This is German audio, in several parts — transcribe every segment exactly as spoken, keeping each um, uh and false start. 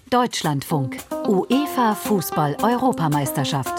Deutschlandfunk. UEFA Fußball-Europameisterschaft.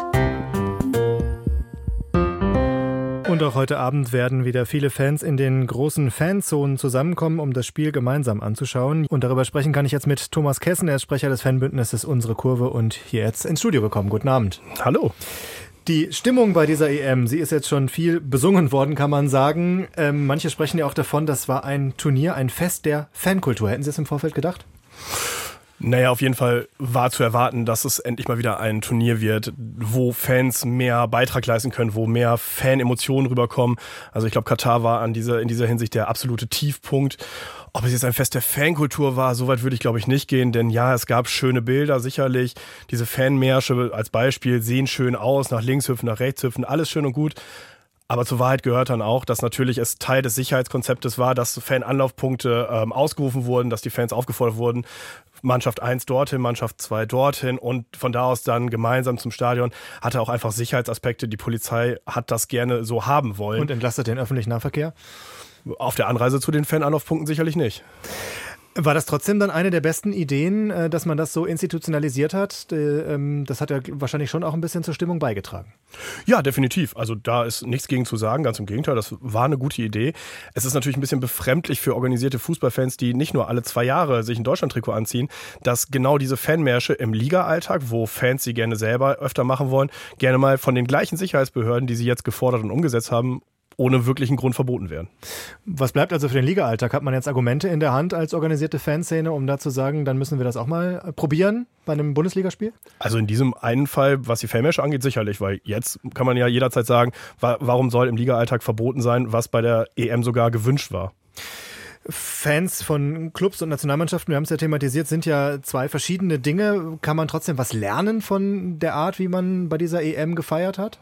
Und auch heute Abend werden wieder viele Fans in den großen Fanzonen zusammenkommen, um das Spiel gemeinsam anzuschauen. Und darüber sprechen kann ich jetzt mit Thomas Kessen, er ist Sprecher des Fanbündnisses Unsere Kurve und hier jetzt ins Studio gekommen. Guten Abend. Hallo. Die Stimmung bei dieser E M, sie ist jetzt schon viel besungen worden, kann man sagen. Ähm, manche sprechen ja auch davon, das war ein Turnier, ein Fest der Fankultur. Hätten Sie es im Vorfeld gedacht? Naja, auf jeden Fall war zu erwarten, dass es endlich mal wieder ein Turnier wird, wo Fans mehr Beitrag leisten können, wo mehr Fan-Emotionen rüberkommen. Also ich glaube, Katar war an dieser, in dieser Hinsicht der absolute Tiefpunkt. Ob es jetzt ein Fest der Fankultur war, so weit würde ich glaube ich nicht gehen, denn ja, es gab schöne Bilder, sicherlich. Diese Fanmärsche als Beispiel sehen schön aus, nach links hüpfen, nach rechts hüpfen, alles schön und gut. Aber zur Wahrheit gehört dann auch, dass natürlich es Teil des Sicherheitskonzeptes war, dass Fan-Anlaufpunkte ähm, ausgerufen wurden, dass die Fans aufgefordert wurden, Mannschaft eins dorthin, Mannschaft zwei dorthin und von da aus dann gemeinsam zum Stadion. Hatte auch einfach Sicherheitsaspekte. Die Polizei hat das gerne so haben wollen. Und entlastet den öffentlichen Nahverkehr? Auf der Anreise zu den Fan-Anlaufpunkten sicherlich nicht. War das trotzdem dann eine der besten Ideen, dass man das so institutionalisiert hat? Das hat ja wahrscheinlich schon auch ein bisschen zur Stimmung beigetragen. Ja, definitiv. Also da ist nichts gegen zu sagen, ganz im Gegenteil, das war eine gute Idee. Es ist natürlich ein bisschen befremdlich für organisierte Fußballfans, die nicht nur alle zwei Jahre sich ein Deutschland-Trikot anziehen, dass genau diese Fanmärsche im Liga-Alltag, wo Fans sie gerne selber öfter machen wollen, gerne mal von den gleichen Sicherheitsbehörden, die sie jetzt gefordert und umgesetzt haben, ohne wirklichen Grund verboten werden. Was bleibt also für den Liga-Alltag? Hat man jetzt Argumente in der Hand als organisierte Fanszene, um da zu sagen, dann müssen wir das auch mal probieren bei einem Bundesligaspiel? Also in diesem einen Fall, was die Fanmärsche angeht, sicherlich, weil jetzt kann man ja jederzeit sagen, warum soll im Liga-Alltag verboten sein, was bei der E M sogar gewünscht war? Fans von Clubs und Nationalmannschaften, wir haben es ja thematisiert, sind ja zwei verschiedene Dinge. Kann man trotzdem was lernen von der Art, wie man bei dieser E M gefeiert hat?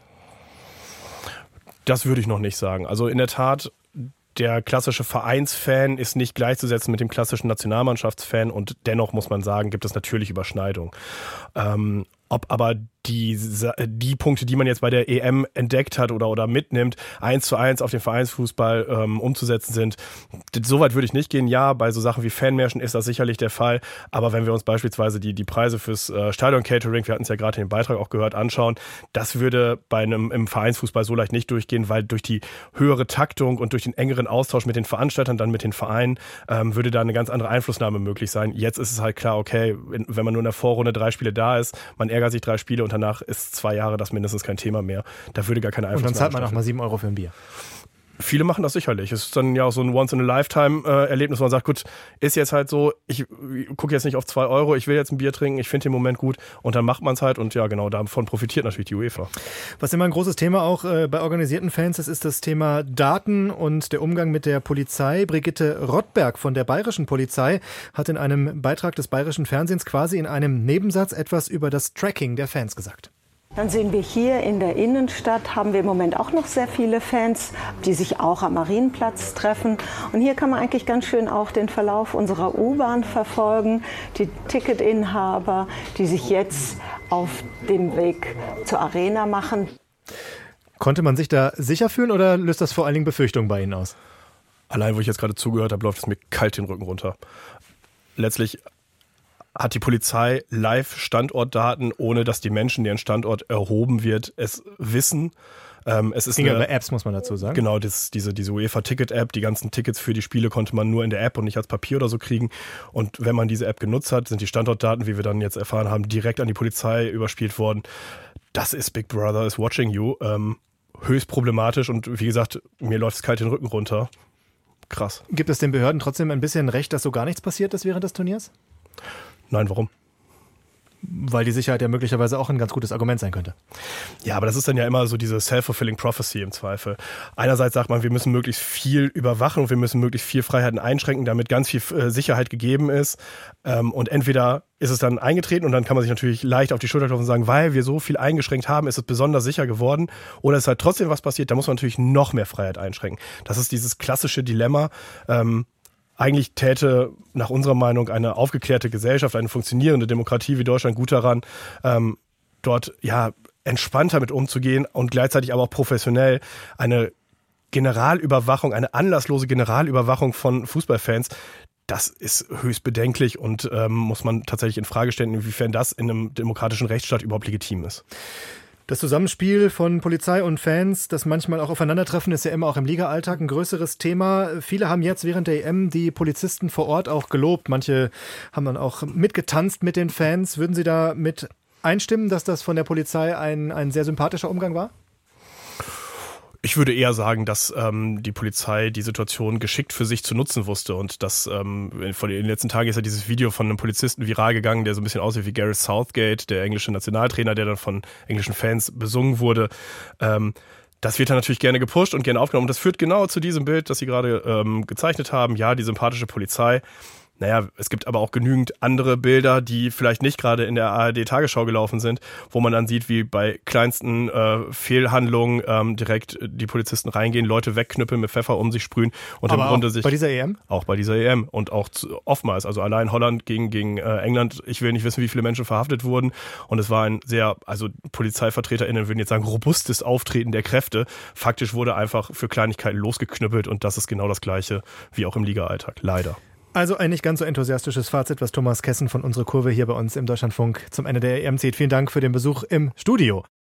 Das würde ich noch nicht sagen. Also in der Tat, der klassische Vereinsfan ist nicht gleichzusetzen mit dem klassischen Nationalmannschaftsfan und dennoch muss man sagen, gibt es natürlich Überschneidungen. Ähm, ob aber die, die Punkte, die man jetzt bei der E M entdeckt hat oder, oder mitnimmt, eins zu eins auf den Vereinsfußball ähm, umzusetzen sind, soweit würde ich nicht gehen. Ja, bei so Sachen wie Fanmärschen ist das sicherlich der Fall, aber wenn wir uns beispielsweise die, die Preise fürs äh, Stadion-Catering, wir hatten es ja gerade in dem Beitrag auch gehört, anschauen, das würde bei einem im Vereinsfußball so leicht nicht durchgehen, weil durch die höhere Taktung und durch den engeren Austausch mit den Veranstaltern, dann mit den Vereinen, ähm, würde da eine ganz andere Einflussnahme möglich sein. Jetzt ist es halt klar, okay, wenn man nur in der Vorrunde drei Spiele da ist, man ärgert sich drei Spiele und danach ist zwei Jahre das mindestens kein Thema mehr. Da würde gar keine Einfluss. Und dann zahlt man auch mal sieben Euro für ein Bier. Viele machen das sicherlich. Es ist dann ja auch so ein Once-in-a-Lifetime-Erlebnis, wo man sagt, gut, ist jetzt halt so, ich gucke jetzt nicht auf zwei Euro, ich will jetzt ein Bier trinken, ich finde den Moment gut und dann macht man es halt und ja genau, davon profitiert natürlich die UEFA. Was immer ein großes Thema auch äh, bei organisierten Fans ist, ist das Thema Daten und der Umgang mit der Polizei. Brigitte Rottberg von der Bayerischen Polizei hat in einem Beitrag des Bayerischen Fernsehens quasi in einem Nebensatz etwas über das Tracking der Fans gesagt. Dann sehen wir hier in der Innenstadt, haben wir im Moment auch noch sehr viele Fans, die sich auch am Marienplatz treffen. Und hier kann man eigentlich ganz schön auch den Verlauf unserer U-Bahn verfolgen. Die Ticketinhaber, die sich jetzt auf dem Weg zur Arena machen. Konnte man sich da sicher fühlen oder löst das vor allen Dingen Befürchtungen bei Ihnen aus? Allein, wo ich jetzt gerade zugehört habe, läuft es mir kalt den Rücken runter. Letztlich hat die Polizei Live-Standortdaten, ohne dass die Menschen, deren Standort erhoben wird, es wissen. Ähm, es ist ging ja über Apps, muss man dazu sagen. Genau, das, diese, diese UEFA-Ticket-App, die ganzen Tickets für die Spiele konnte man nur in der App und nicht als Papier oder so kriegen. Und wenn man diese App genutzt hat, sind die Standortdaten, wie wir dann jetzt erfahren haben, direkt an die Polizei überspielt worden. Das ist Big Brother is watching you. Ähm, höchst problematisch und wie gesagt, mir läuft es kalt den Rücken runter. Krass. Gibt es den Behörden trotzdem ein bisschen recht, dass so gar nichts passiert ist während des Turniers? Nein, warum? Weil die Sicherheit ja möglicherweise auch ein ganz gutes Argument sein könnte. Ja, aber das ist dann ja immer so diese self-fulfilling prophecy im Zweifel. Einerseits sagt man, wir müssen möglichst viel überwachen und wir müssen möglichst viel Freiheiten einschränken, damit ganz viel äh, Sicherheit gegeben ist. Ähm, und entweder ist es dann eingetreten und dann kann man sich natürlich leicht auf die Schulter klopfen und sagen, weil wir so viel eingeschränkt haben, ist es besonders sicher geworden. Oder ist halt trotzdem was passiert, da muss man natürlich noch mehr Freiheit einschränken. Das ist dieses klassische Dilemma. Ähm, Eigentlich täte nach unserer Meinung eine aufgeklärte Gesellschaft, eine funktionierende Demokratie wie Deutschland gut daran, ähm, dort ja entspannter mit umzugehen und gleichzeitig aber auch professionell eine Generalüberwachung, eine anlasslose Generalüberwachung von Fußballfans, Das ist höchst bedenklich und ähm, muss man tatsächlich in Frage stellen, inwiefern das in einem demokratischen Rechtsstaat überhaupt legitim ist. Das Zusammenspiel von Polizei und Fans, das manchmal auch aufeinandertreffen, ist ja immer auch im Liga-Alltag ein größeres Thema. Viele haben jetzt während der E M die Polizisten vor Ort auch gelobt. Manche haben dann auch mitgetanzt mit den Fans. Würden Sie da mit einstimmen, dass das von der Polizei ein, ein sehr sympathischer Umgang war? Ich würde eher sagen, dass ähm, die Polizei die Situation geschickt für sich zu nutzen wusste und dass ähm, in den letzten Tagen ist ja dieses Video von einem Polizisten viral gegangen, der so ein bisschen aussieht wie Gareth Southgate, der englische Nationaltrainer, der dann von englischen Fans besungen wurde. Ähm, das wird dann natürlich gerne gepusht und gerne aufgenommen. Das führt genau zu diesem Bild, das Sie gerade ähm, gezeichnet haben. Ja, die sympathische Polizei. Naja, es gibt aber auch genügend andere Bilder, die vielleicht nicht gerade in der A R D-Tagesschau gelaufen sind, wo man dann sieht, wie bei kleinsten äh, Fehlhandlungen ähm, direkt die Polizisten reingehen, Leute wegknüppeln, mit Pfeffer um sich sprühen und aber im Grunde auch sich... bei dieser E M? Auch bei dieser E M und auch zu, oftmals, also allein Holland gegen, gegen äh, England, ich will nicht wissen, wie viele Menschen verhaftet wurden und es war ein sehr, also PolizeivertreterInnen würden jetzt sagen, robustes Auftreten der Kräfte. Faktisch wurde einfach für Kleinigkeiten losgeknüppelt und das ist genau das Gleiche wie auch im Liga-Alltag, leider. Also ein nicht ganz so enthusiastisches Fazit, was Thomas Kessen von unserer Kurve hier bei uns im Deutschlandfunk zum Ende der E M zieht. Vielen Dank für den Besuch im Studio.